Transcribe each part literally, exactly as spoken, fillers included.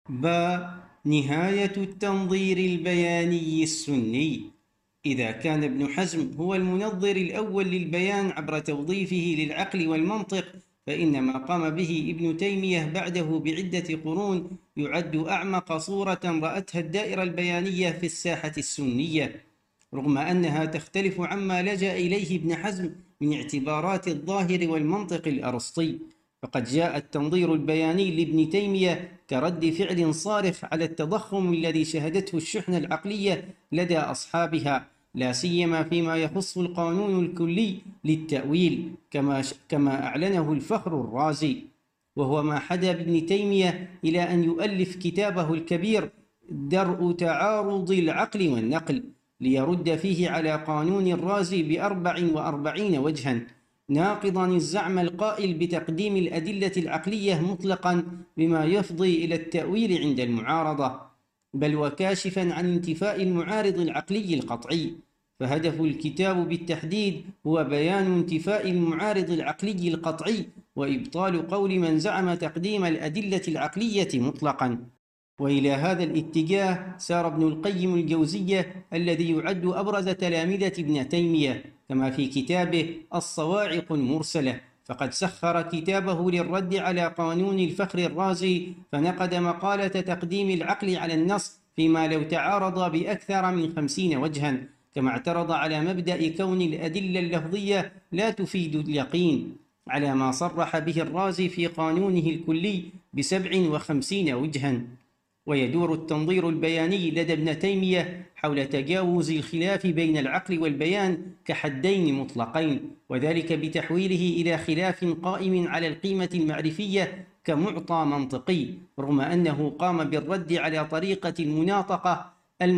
باء نهاية التنظير البياني السني. إذا كان ابن حزم هو المنظر الأول للبيان عبر توظيفه للعقل والمنطق، فإن ما قام به ابن تيمية بعده بعدة قرون يعد أعمق صورة رأتها الدائرة البيانية في الساحة السنية، رغم أنها تختلف عما لجأ إليه ابن حزم من اعتبارات الظاهر والمنطق الأرسطي. فقد جاء التنظير البياني لابن تيمية كرد فعل صارخ على التضخم الذي شهدته الشحنة العقلية لدى أصحابها، لا سيما فيما يخص القانون الكلي للتأويل كما, كما أعلنه الفخر الرازي، وهو ما حدا بابن تيمية إلى أن يؤلف كتابه الكبير درء تعارض العقل والنقل، ليرد فيه على قانون الرازي بأربع وأربعين وجها، ناقضا الزعم القائل بتقديم الأدلة العقلية مطلقا بما يفضي إلى التأويل عند المعارضة، بل وكاشفا عن انتفاء المعارض العقلي القطعي. فهدف الكتاب بالتحديد هو بيان انتفاء المعارض العقلي القطعي وإبطال قول من زعم تقديم الأدلة العقلية مطلقا. وإلى هذا الاتجاه سار ابن القيم الجوزية الذي يعد أبرز تلامذة ابن تيمية، كما في كتابه الصواعق المرسلة، فقد سخر كتابه للرد على قانون الفخر الرازي، فنقد مقالة تقديم العقل على النص فيما لو تعارض بأكثر من خمسين وجها، كما اعترض على مبدأ كون الأدلة اللفظية لا تفيد اليقين على ما صرح به الرازي في قانونه الكلي بسبع وخمسين وجها. ويدور التنظير البياني لدى ابن تيمية حول تجاوز الخلاف بين العقل والبيان كحدين مطلقين، وذلك بتحويله إلى خلاف قائم على القيمة المعرفية كمعطى منطقي، رغم أنه قام بالرد على طريقة المناطقة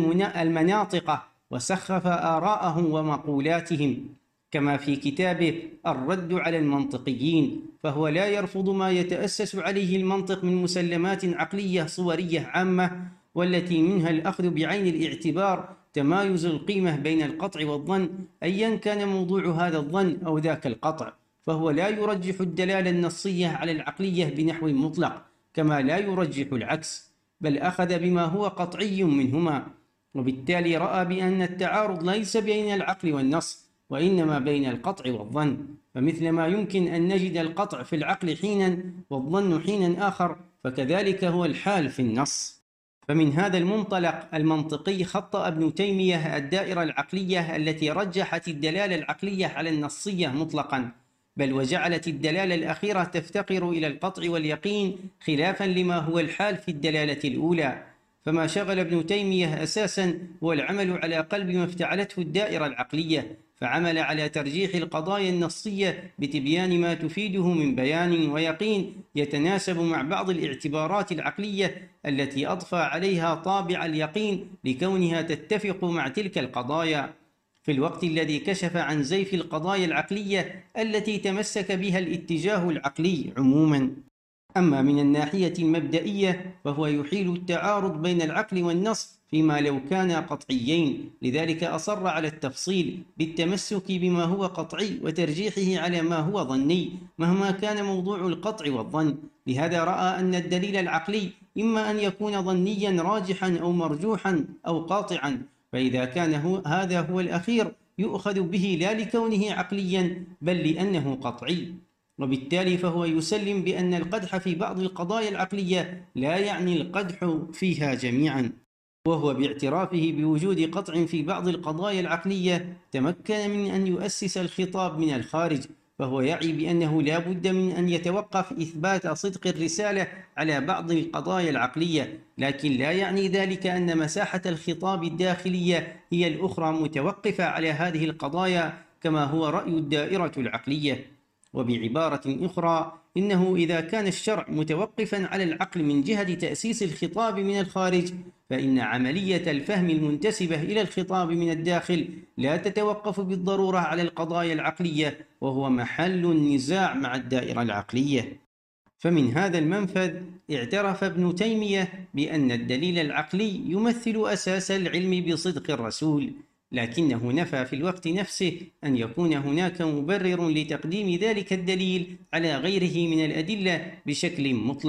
المناطقة وسخف آراءهم ومقولاتهم، كما في كتابه الرد على المنطقيين، فهو لا يرفض ما يتأسس عليه المنطق من مسلمات عقلية صورية عامة، والتي منها الأخذ بعين الاعتبار تمايز القيمة بين القطع والظن أيا كان موضوع هذا الظن أو ذاك القطع، فهو لا يرجح الدلالة النصية على العقلية بنحو مطلق كما لا يرجح العكس، بل أخذ بما هو قطعي منهما، وبالتالي رأى بأن التعارض ليس بين العقل والنص وإنما بين القطع والظن، فمثل ما يمكن أن نجد القطع في العقل حينا والظن حينا آخر، فكذلك هو الحال في النص. فمن هذا المنطلق المنطقي خطأ ابن تيمية الدائرة العقلية التي رجحت الدلالة العقلية على النصية مطلقا، بل وجعلت الدلالة الأخيرة تفتقر إلى القطع واليقين خلافا لما هو الحال في الدلالة الأولى. فما شغل ابن تيمية أساسا هو العمل على قلب ما افتعلته الدائرة العقلية، فعمل على ترجيح القضايا النصية بتبيان ما تفيده من بيان ويقين يتناسب مع بعض الاعتبارات العقلية التي أضفى عليها طابع اليقين لكونها تتفق مع تلك القضايا، في الوقت الذي كشف عن زيف القضايا العقلية التي تمسك بها الاتجاه العقلي عموما. أما من الناحية المبدئية فهو يحيل التعارض بين العقل والنص فيما لو كانا قطعيين، لذلك أصر على التفصيل بالتمسك بما هو قطعي وترجيحه على ما هو ظني مهما كان موضوع القطع والظن. لهذا رأى أن الدليل العقلي إما أن يكون ظنيا راجحا أو مرجوحا أو قاطعا، فإذا كان هو هذا هو الأخير يؤخذ به لا لكونه عقليا بل لأنه قطعي، وبالتالي فهو يسلم بأن القدح في بعض القضايا العقلية لا يعني القدح فيها جميعا، وهو باعترافه بوجود قطع في بعض القضايا العقلية تمكن من أن يؤسس الخطاب من الخارج، فهو يعي بأنه لا بد من أن يتوقف إثبات صدق الرسالة على بعض القضايا العقلية، لكن لا يعني ذلك أن مساحة الخطاب الداخلية هي الأخرى متوقفة على هذه القضايا كما هو رأي الدائرة العقلية. وبعبارة أخرى إنه إذا كان الشرع متوقفا على العقل من جهة تأسيس الخطاب من الخارج، فإن عملية الفهم المنتسبة إلى الخطاب من الداخل لا تتوقف بالضرورة على القضايا العقلية، وهو محل النزاع مع الدائرة العقلية. فمن هذا المنفذ اعترف ابن تيمية بأن الدليل العقلي يمثل أساس العلم بصدق الرسول، لكنه نفى في الوقت نفسه أن يكون هناك مبرر لتقديم ذلك الدليل على غيره من الأدلة بشكل مطلق،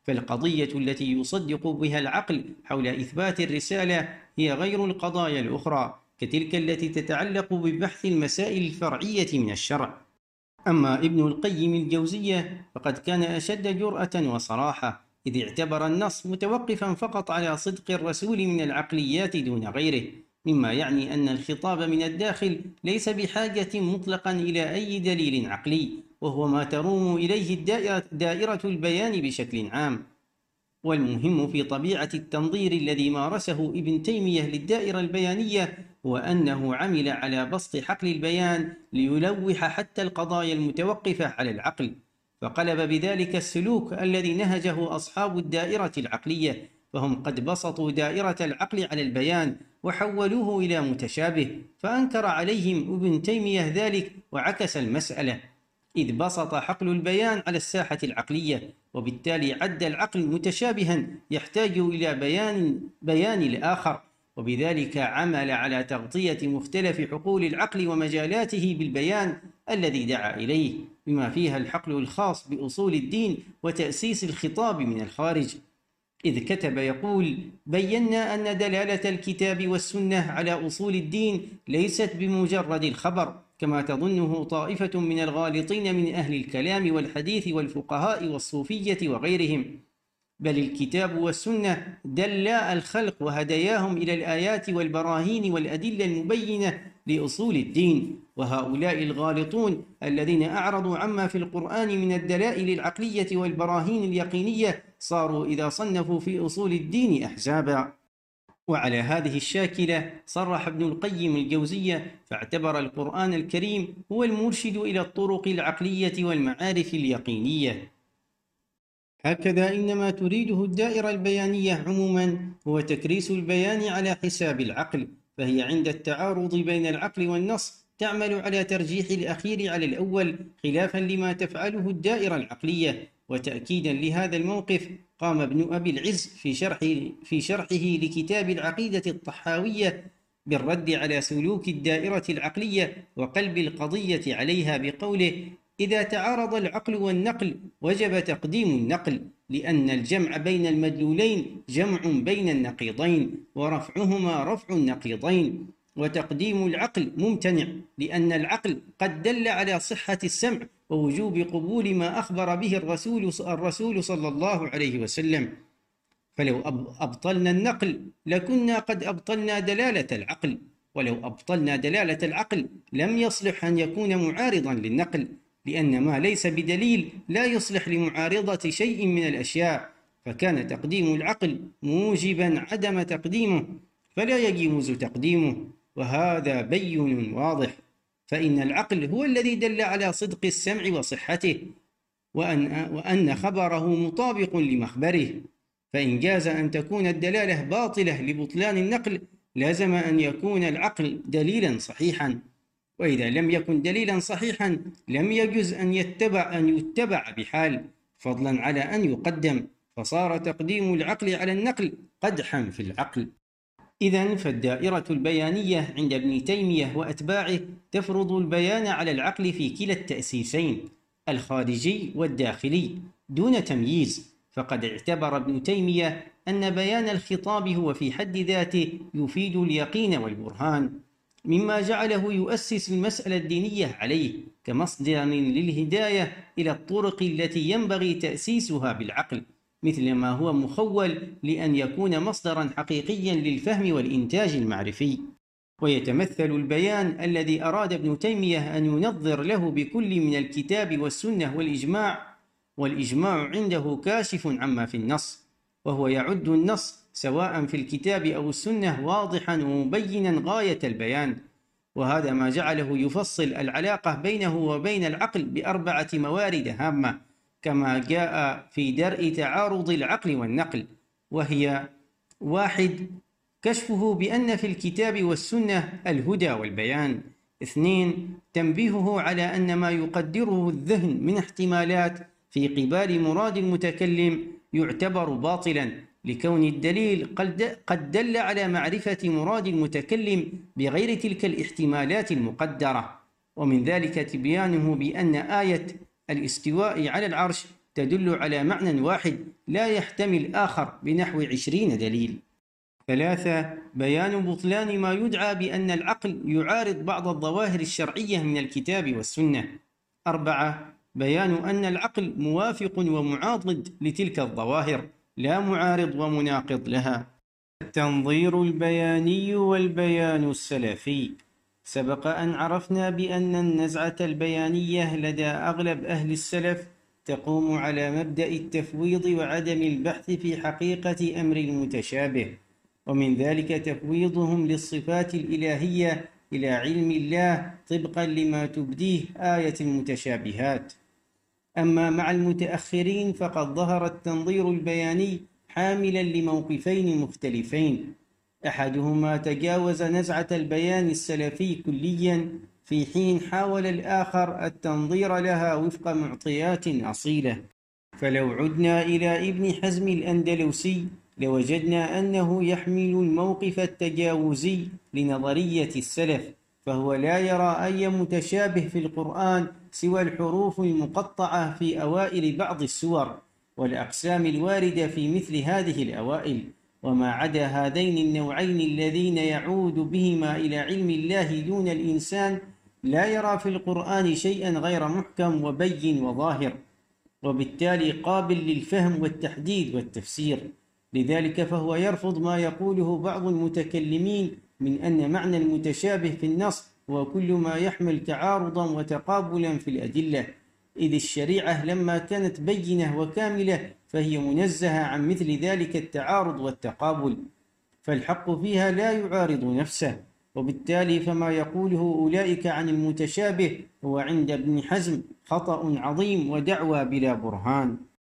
فالقضية التي يصدق بها العقل حول إثبات الرسالة هي غير القضايا الأخرى كتلك التي تتعلق ببحث المسائل الفرعية من الشرع. أما ابن القيم الجوزية فقد كان أشد جرأة وصراحة، إذ اعتبر النص متوقفا فقط على صدق الرسول من العقليات دون غيره، مما يعني أن الخطاب من الداخل ليس بحاجة مطلقا إلى أي دليل عقلي، وهو ما تروم إليه الدائرة دائرة البيان بشكل عام. والمهم في طبيعة التنظير الذي مارسه ابن تيمية للدائرة البيانية هو أنه عمل على بسط حقل البيان ليلوح حتى القضايا المتوقفة على العقل، فقلب بذلك السلوك الذي نهجه أصحاب الدائرة العقلية، فهم قد بسطوا دائرة العقل على البيان وحولوه إلى متشابه، فأنكر عليهم ابن تيمية ذلك وعكس المسألة، إذ بسط حقل البيان على الساحة العقلية، وبالتالي عد العقل متشابها يحتاج إلى بيان بيان الآخر، وبذلك عمل على تغطية مختلف حقول العقل ومجالاته بالبيان الذي دعا إليه، بما فيها الحقل الخاص بأصول الدين وتأسيس الخطاب من الخارج، إذ كتب يقول: بينا أن دلالة الكتاب والسنة على أصول الدين ليست بمجرد الخبر كما تظنه طائفة من الغالطين من أهل الكلام والحديث والفقهاء والصوفية وغيرهم، بل الكتاب والسنة دلا الخلق وهدياهم إلى الآيات والبراهين والأدلة المبينة لأصول الدين، وهؤلاء الغالطون الذين أعرضوا عما في القرآن من الدلائل العقلية والبراهين اليقينية صاروا إذا صنفوا في أصول الدين أحزابا. وعلى هذه الشاكلة صرح ابن القيم الجوزية فاعتبر القرآن الكريم هو المرشد إلى الطرق العقلية والمعارف اليقينية. هكذا إنما تريده الدائرة البيانية عموما هو تكريس البيان على حساب العقل، فهي عند التعارض بين العقل والنص تعمل على ترجيح الأخير على الأول خلافا لما تفعله الدائرة العقلية. وتأكيدا لهذا الموقف قام ابن أبي العز في شرحه, في شرحه لكتاب العقيدة الطحاوية بالرد على سلوك الدائرة العقلية وقلب القضية عليها بقوله: إذا تعارض العقل والنقل وجب تقديم النقل، لأن الجمع بين المدلولين جمع بين النقيضين، ورفعهما رفع النقيضين، وتقديم العقل ممتنع، لأن العقل قد دل على صحة السمع ووجوب قبول ما أخبر به الرسول, الرسول صلى الله عليه وسلم، فلو أبطلنا النقل لكنا قد أبطلنا دلالة العقل، ولو أبطلنا دلالة العقل لم يصلح أن يكون معارضا للنقل، لأن ما ليس بدليل لا يصلح لمعارضة شيء من الأشياء، فكان تقديم العقل موجبا عدم تقديمه، فلا يجوز تقديمه، وهذا بين واضح، فإن العقل هو الذي دل على صدق السمع وصحته، وأن, وأن خبره مطابق لمخبره، فإن جاز أن تكون الدلالة باطلة لبطلان النقل لازم أن يكون العقل دليلا صحيحا، وإذا لم يكن دليلا صحيحا لم يجوز أن يتبع أن يتبع بحال، فضلا على أن يقدم، فصار تقديم العقل على النقل قدحا في العقل. إذن فالدائرة البيانية عند ابن تيمية وأتباعه تفرض البيان على العقل في كلا التأسيسين الخارجي والداخلي دون تمييز، فقد اعتبر ابن تيمية أن بيان الخطاب هو في حد ذاته يفيد اليقين والبرهان، مما جعله يؤسس المسألة الدينية عليه كمصدر للهداية إلى الطرق التي ينبغي تأسيسها بالعقل، مثل ما هو مخول لأن يكون مصدرا حقيقيا للفهم والإنتاج المعرفي. ويتمثل البيان الذي أراد ابن تيمية أن ينظر له بكل من الكتاب والسنة والإجماع، والإجماع عنده كاشف عما في النص، وهو يعد النص سواء في الكتاب أو السنة واضحا ومبينا غاية البيان، وهذا ما جعله يفصل العلاقة بينه وبين العقل بأربعة موارد هامة كما جاء في درء تعارض العقل والنقل، وهي: واحد، كشفه بأن في الكتاب والسنة الهدى والبيان. اثنين، تنبيهه على أن ما يقدره الذهن من احتمالات في قبال مراد المتكلم يعتبر باطلا، لكون الدليل قد دل على معرفة مراد المتكلم بغير تلك الاحتمالات المقدرة، ومن ذلك تبيانه بأن آية الاستواء على العرش تدل على معنى واحد لا يحتمل آخر بنحو عشرين دليل. ثلاثة: بيان بطلان ما يدعى بأن العقل يعارض بعض الظواهر الشرعية من الكتاب والسنة. أربعة: بيان أن العقل موافق ومعاضد لتلك الظواهر، لا معارض ومناقض لها. التنظير البياني والبيان السلفي. سبق أن عرفنا بأن النزعة البيانية لدى أغلب أهل السلف تقوم على مبدأ التفويض وعدم البحث في حقيقة أمر المتشابه، ومن ذلك تفويضهم للصفات الإلهية إلى علم الله طبقا لما تبديه آية المتشابهات. أما مع المتأخرين فقد ظهر التنظير البياني حاملا لموقفين مختلفين، أحدهما تجاوز نزعة البيان السلفي كليا، في حين حاول الآخر التنظير لها وفق معطيات أصيلة. فلو عدنا إلى ابن حزم الأندلسي لوجدنا أنه يحمل الموقف التجاوزي لنظرية السلف، فهو لا يرى أي متشابه في القرآن سوى الحروف المقطعة في أوائل بعض السور والأقسام الواردة في مثل هذه الأوائل، وما عدا هذين النوعين الذين يعود بهما إلى علم الله دون الإنسان لا يرى في القرآن شيئا غير محكم وبين وظاهر، وبالتالي قابل للفهم والتحديد والتفسير. لذلك فهو يرفض ما يقوله بعض المتكلمين من أن معنى المتشابه في النص هو كل ما يحمل تعارضا وتقابلا في الأدلة، إذ الشريعة لما كانت بينة وكاملة فهي منزهة عن مثل ذلك التعارض والتقابل، فالحق فيها لا يعارض نفسه، وبالتالي فما يقوله أولئك عن المتشابه هو عند ابن حزم خطأ عظيم ودعوى بلا برهان.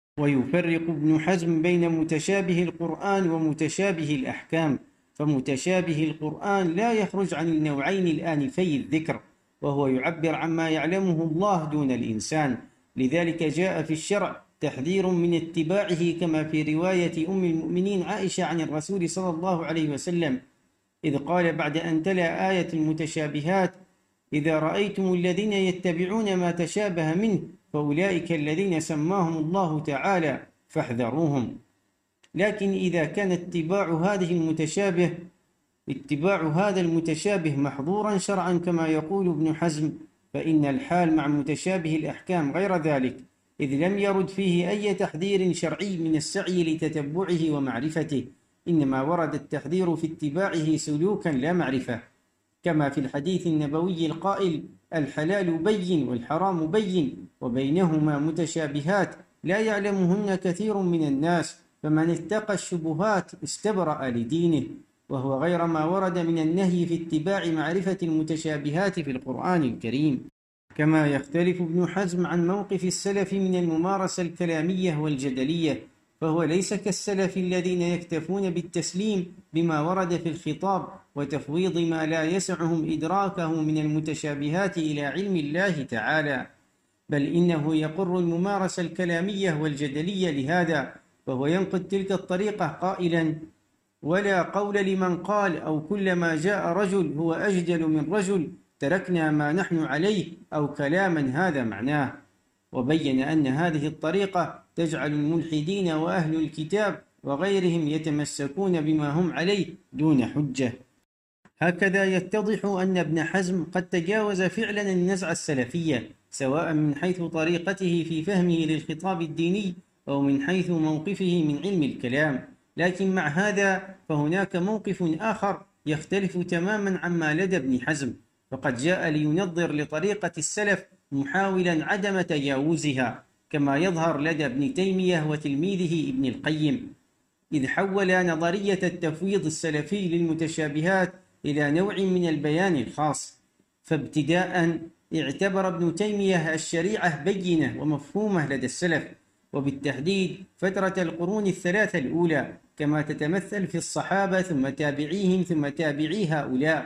ويفرق ابن حزم بين متشابه القرآن ومتشابه الأحكام، فمتشابه القرآن لا يخرج عن النوعين الآنفي الذكر، وهو يعبر عما يعلمه الله دون الإنسان، لذلك جاء في الشرع تحذير من اتباعه، كما في رواية أم المؤمنين عائشة عن الرسول صلى الله عليه وسلم إذ قال بعد أن تلا آية المتشابهات: إذا رأيتم الذين يتبعون ما تشابه منه فأولئك الذين سماهم الله تعالى فاحذروهم. لكن إذا كان اتباع هذه المتشابه اتباع هذا المتشابه محظورا شرعا كما يقول ابن حزم، فإن الحال مع متشابه الأحكام غير ذلك، إذ لم يرد فيه أي تحذير شرعي من السعي لتتبعه ومعرفته، إنما ورد التحذير في اتباعه سلوكا لا معرفة، كما في الحديث النبوي القائل: الحلال بين والحرام بين وبينهما متشابهات لا يعلمهن كثير من الناس، فمن اتقى الشبهات استبرأ لدينه، وهو غير ما ورد من النهي في اتباع معرفة المتشابهات في القرآن الكريم. كما يختلف ابن حزم عن موقف السلف من الممارسة الكلامية والجدلية، فهو ليس كالسلف الذين يكتفون بالتسليم بما ورد في الخطاب وتفويض ما لا يسعهم إدراكه من المتشابهات إلى علم الله تعالى، بل إنه يقر الممارسة الكلامية والجدلية لهذا، فهو ينقد تلك الطريقة قائلا: ولا قول لمن قال أو كلما جاء رجل هو أجدل من رجل تركنا ما نحن عليه أو كلاما هذا معناه. وبين أن هذه الطريقة تجعل الملحدين وأهل الكتاب وغيرهم يتمسكون بما هم عليه دون حجة. هكذا يتضح أن ابن حزم قد تجاوز فعلا النزعة السلفية، سواء من حيث طريقته في فهمه للخطاب الديني أو من حيث موقفه من علم الكلام، لكن مع هذا فهناك موقف آخر يختلف تماما عما لدى ابن حزم، فقد جاء لينظر لطريقة السلف محاولا عدم تجاوزها، كما يظهر لدى ابن تيمية وتلميذه ابن القيم، إذ حول نظرية التفويض السلفي للمتشابهات إلى نوع من البيان الخاص. فابتداء اعتبر ابن تيمية الشريعة بينة ومفهومة لدى السلف، وبالتحديد فترة القرون الثلاثة الأولى، كما تتمثل في الصحابة ثم تابعيهم ثم تابعي هؤلاء.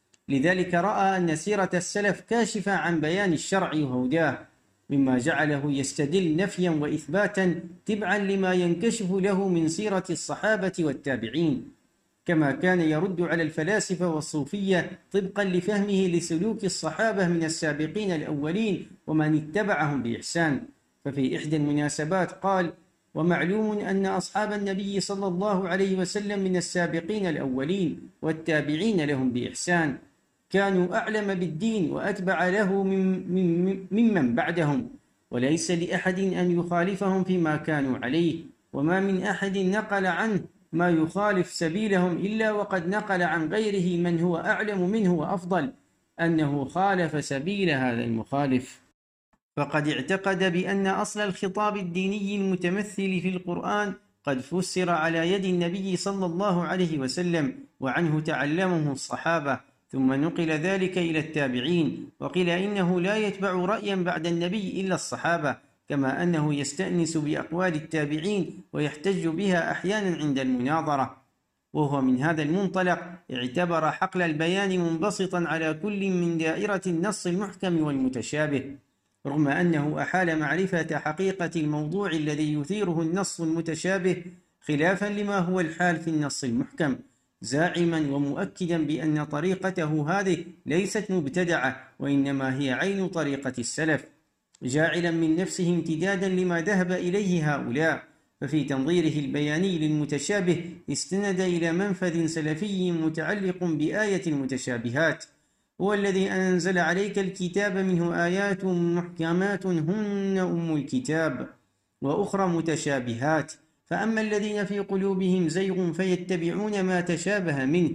لذلك رأى أن سيرة السلف كاشفة عن بيان الشرع وهداه، مما جعله يستدل نفيا وإثباتا تبعا لما ينكشف له من سيرة الصحابة والتابعين، كما كان يرد على الفلاسفة والصوفية طبقا لفهمه لسلوك الصحابة من السابقين الأولين ومن اتبعهم بإحسان، ففي إحدى المناسبات قال: ومعلوم أن أصحاب النبي صلى الله عليه وسلم من السابقين الأولين والتابعين لهم بإحسان كانوا أعلم بالدين وأتبع له ممن من من بعدهم، وليس لأحد أن يخالفهم فيما كانوا عليه، وما من أحد نقل عنه ما يخالف سبيلهم إلا وقد نقل عن غيره من هو أعلم منه وأفضل أنه خالف سبيل هذا المخالف. فقد اعتقد بأن أصل الخطاب الديني المتمثل في القرآن قد فسر على يد النبي صلى الله عليه وسلم، وعنه تعلمه الصحابة، ثم نقل ذلك إلى التابعين، وقيل إنه لا يتبع رأيا بعد النبي إلا الصحابة، كما أنه يستأنس بأقوال التابعين ويحتج بها أحيانا عند المناظرة. وهو من هذا المنطلق اعتبر حقل البيان منبسطا على كل من دائرة النص المحكم والمتشابه، رغم أنه أحال معرفة حقيقة الموضوع الذي يثيره النص المتشابه خلافا لما هو الحال في النص المحكم، زاعما ومؤكدا بأن طريقته هذه ليست مبتدعة، وإنما هي عين طريقة السلف، جاعلا من نفسه امتدادا لما ذهب إليه هؤلاء. ففي تنظيره البياني للمتشابه استند إلى منفذ سلفي متعلق بآية المتشابهات: هو الذي أنزل عليك الكتاب منه آيات محكمات هن أم الكتاب وأخرى متشابهات، فأما الذين في قلوبهم زيغ فيتبعون ما تشابه منه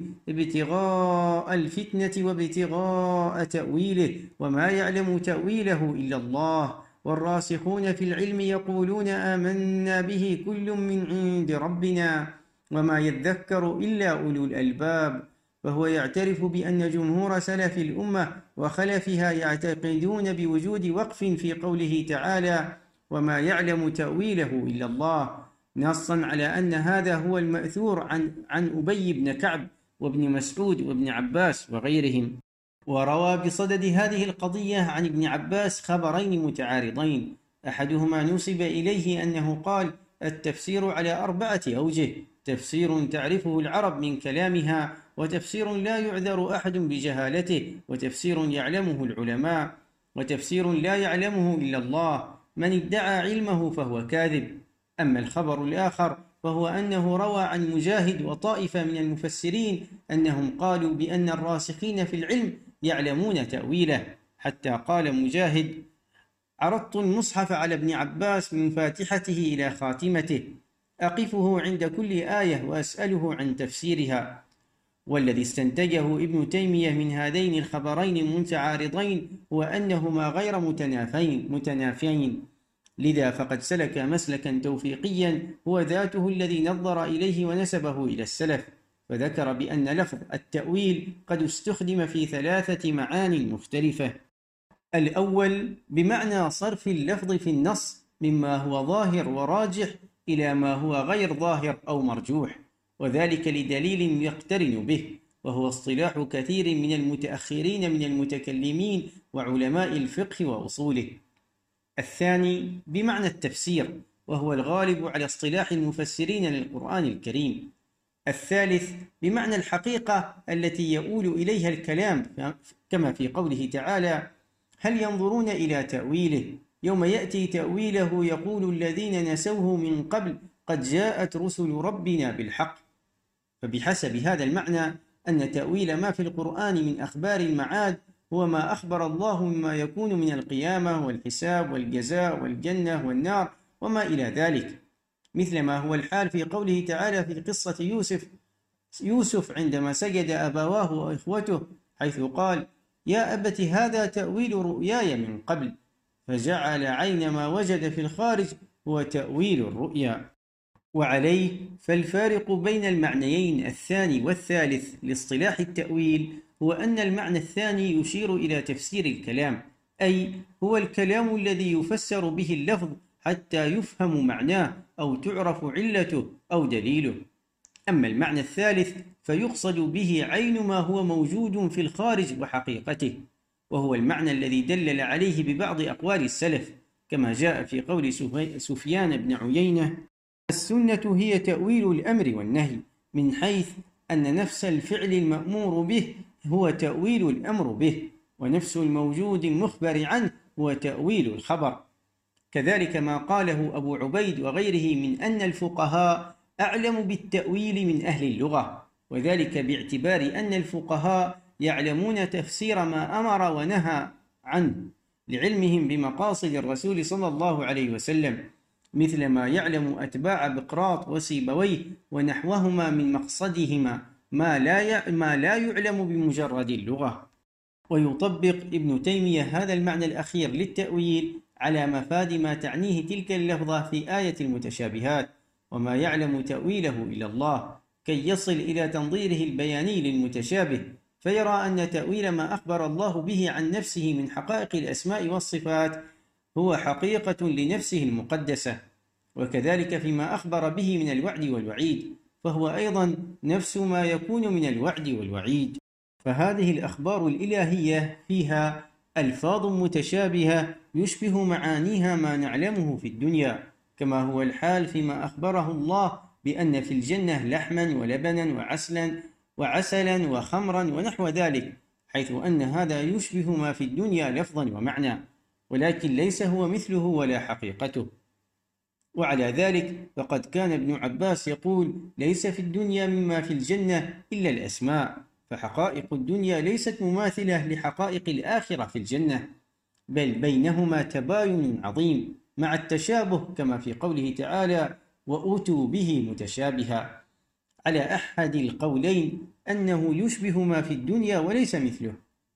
ابتغاء الفتنة وابتغاء تأويله وما يعلم تأويله إلا الله، والراسخون في العلم يقولون آمنا به كل من عند ربنا وما يذكر إلا أولو الألباب. فهو يعترف بأن جمهور سلف الأمة وخلفها يعتقدون بوجود وقف في قوله تعالى: وما يعلم تأويله إلا الله، نصا على أن هذا هو المأثور عن, عن أبي بن كعب وابن مسعود وابن عباس وغيرهم. وروى بصدد هذه القضية عن ابن عباس خبرين متعارضين، أحدهما نسب إليه أنه قال: التفسير على أربعة أوجه: تفسير تعرفه العرب من كلامها، وتفسير لا يعذر أحد بجهالته، وتفسير يعلمه العلماء، وتفسير لا يعلمه إلا الله، من ادعى علمه فهو كاذب. أما الخبر الآخر فهو أنه روى عن مجاهد وطائفة من المفسرين أنهم قالوا بأن الراسخين في العلم يعلمون تأويله، حتى قال مجاهد: عرضت المصحف على ابن عباس من فاتحته إلى خاتمته أقفه عند كل آية وأسأله عن تفسيرها. والذي استنتجه ابن تيمية من هذين الخبرين المتعارضين هو أنهما غير متنافين, متنافين لذا فقد سلك مسلكا توفيقيا هو ذاته الذي نظر إليه ونسبه إلى السلف، فذكر بأن لفظ التأويل قد استخدم في ثلاثة معان مختلفة: الأول بمعنى صرف اللفظ في النص مما هو ظاهر وراجح إلى ما هو غير ظاهر أو مرجوح، وذلك لدليل يقترن به، وهو اصطلاح كثير من المتأخرين من المتكلمين وعلماء الفقه وأصوله. الثاني بمعنى التفسير، وهو الغالب على اصطلاح المفسرين للقرآن الكريم. الثالث بمعنى الحقيقة التي يؤول إليها الكلام، كما في قوله تعالى: هل ينظرون إلى تأويله يوم يأتي تأويله يقول الذين نسوه من قبل قد جاءت رسل ربنا بالحق. فبحسب هذا المعنى أن تأويل ما في القرآن من أخبار المعاد هو ما أخبر الله مما يكون من القيامة والحساب والجزاء والجنة والنار وما إلى ذلك، مثل ما هو الحال في قوله تعالى في قصة يوسف يوسف عندما سجد أبواه وإخوته، حيث قال: يا أبت هذا تأويل رؤياي من قبل، فجعل عين ما وجد في الخارج هو تأويل الرؤيا. وعليه فالفارق بين المعنيين الثاني والثالث لاصطلاح التأويل هو أن المعنى الثاني يشير إلى تفسير الكلام، أي هو الكلام الذي يفسر به اللفظ حتى يفهم معناه أو تعرف علته أو دليله. أما المعنى الثالث فيقصد به عين ما هو موجود في الخارج وحقيقته، وهو المعنى الذي دلل عليه ببعض أقوال السلف، كما جاء في قول سفيان بن عيينة: السنة هي تأويل الأمر والنهي، من حيث أن نفس الفعل المأمور به هو تأويل الأمر به، ونفس الموجود المخبر عنه هو تأويل الخبر. كذلك ما قاله أبو عبيد وغيره من أن الفقهاء أعلم بالتأويل من أهل اللغة، وذلك باعتبار أن الفقهاء يعلمون تفسير ما أمر ونهى عنه لعلمهم بمقاصد الرسول صلى الله عليه وسلم، مثل ما يعلم أتباع بقراط وسيبويه ونحوهما من مقصدهما ما لا ما لا يعلم بمجرد اللغة. ويطبق ابن تيمية هذا المعنى الأخير للتأويل على مفاد ما تعنيه تلك اللفظة في آية المتشابهات: وما يعلم تأويله إلا الله، كي يصل إلى تنظيره البياني للمتشابه، فيرى أن تأويل ما أخبر الله به عن نفسه من حقائق الأسماء والصفات هو حقيقة لنفسه المقدسة، وكذلك فيما أخبر به من الوعد والوعيد فهو أيضا نفس ما يكون من الوعد والوعيد. فهذه الأخبار الإلهية فيها ألفاظ متشابهة يشبه معانيها ما نعلمه في الدنيا، كما هو الحال فيما أخبره الله بأن في الجنة لحما ولبنا وعسلا وعسلا وخمرا ونحو ذلك، حيث أن هذا يشبه ما في الدنيا لفظا ومعنى، ولكن ليس هو مثله ولا حقيقته. وعلى ذلك فقد كان ابن عباس يقول: ليس في الدنيا مما في الجنة إلا الأسماء، فحقائق الدنيا ليست مماثلة لحقائق الآخرة في الجنة، بل بينهما تباين عظيم مع التشابه، كما في قوله تعالى: وأوتوا به متشابها، على أحد القولين أنه يشبه ما في الدنيا وليس مثله،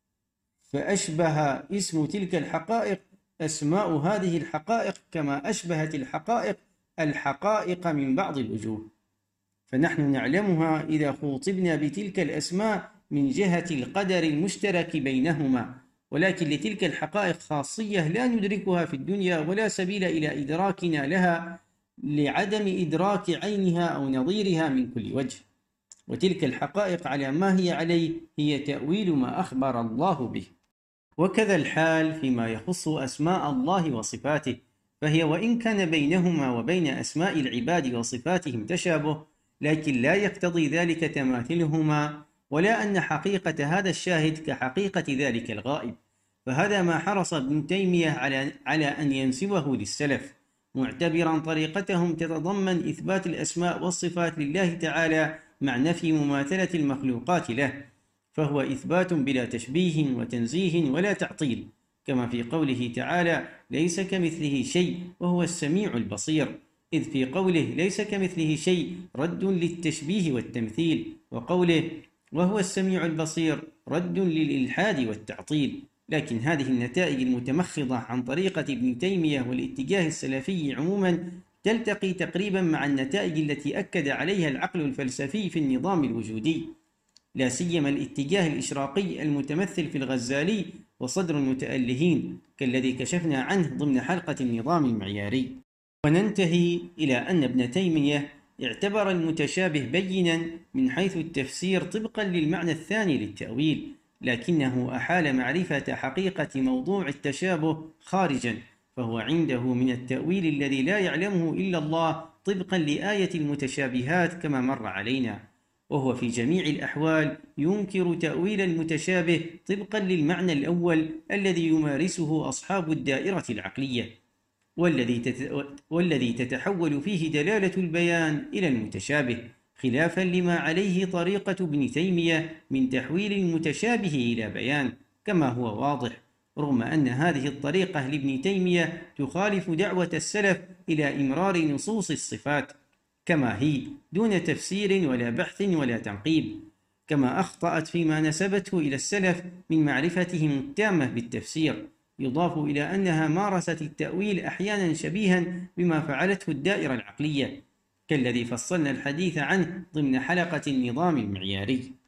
فأشبه اسم تلك الحقائق أسماء هذه الحقائق كما أشبهت الحقائق الحقائق من بعض الوجوه، فنحن نعلمها إذا خوطبنا بتلك الأسماء من جهة القدر المشترك بينهما، ولكن لتلك الحقائق خاصية لا ندركها في الدنيا ولا سبيل إلى إدراكنا لها لعدم إدراك عينها أو نظيرها من كل وجه. وتلك الحقائق على ما هي عليه هي تأويل ما أخبر الله به. وكذا الحال فيما يخص أسماء الله وصفاته، فهي وإن كان بينهما وبين أسماء العباد وصفاتهم تشابه، لكن لا يقتضي ذلك تماثلهما، ولا أن حقيقة هذا الشاهد كحقيقة ذلك الغائب. فهذا ما حرص ابن تيمية على, على أن ينسبه للسلف، معتبرا طريقتهم تتضمن إثبات الأسماء والصفات لله تعالى مع نفي مماثلة المخلوقات له، فهو إثبات بلا تشبيه وتنزيه ولا تعطيل، كما في قوله تعالى: ليس كمثله شيء وهو السميع البصير، إذ في قوله ليس كمثله شيء رد للتشبيه والتمثيل، وقوله وهو السميع البصير رد للإلحاد والتعطيل. لكن هذه النتائج المتمخضة عن طريقة ابن تيمية والاتجاه السلفي عموما تلتقي تقريبا مع النتائج التي أكد عليها العقل الفلسفي في النظام الوجودي، لا سيما الاتجاه الإشراقي المتمثل في الغزالي وصدر المتألهين كالذي كشفنا عنه ضمن حلقة النظام المعياري. وننتهي إلى أن ابن تيمية اعتبر المتشابه بينا من حيث التفسير طبقا للمعنى الثاني للتأويل، لكنه أحال معرفة حقيقة موضوع التشابه خارجا، فهو عنده من التأويل الذي لا يعلمه إلا الله طبقا لآية المتشابهات كما مر علينا، وهو في جميع الأحوال ينكر تأويل المتشابه طبقا للمعنى الأول الذي يمارسه أصحاب الدائرة العقلية، والذي والذي تتحول فيه دلالة البيان إلى المتشابه، خلافا لما عليه طريقة ابن تيمية من تحويل المتشابه إلى بيان، كما هو واضح، رغم أن هذه الطريقة لابن تيمية تخالف دعوة السلف إلى إمرار نصوص الصفات كما هي دون تفسير ولا بحث ولا تنقيب، كما أخطأت فيما نسبته إلى السلف من معرفتهم التامة بالتفسير، يضاف إلى أنها مارست التأويل أحيانا شبيها بما فعلته الدائرة العقلية، كالذي فصلنا الحديث عنه ضمن حلقة النظام المعياري.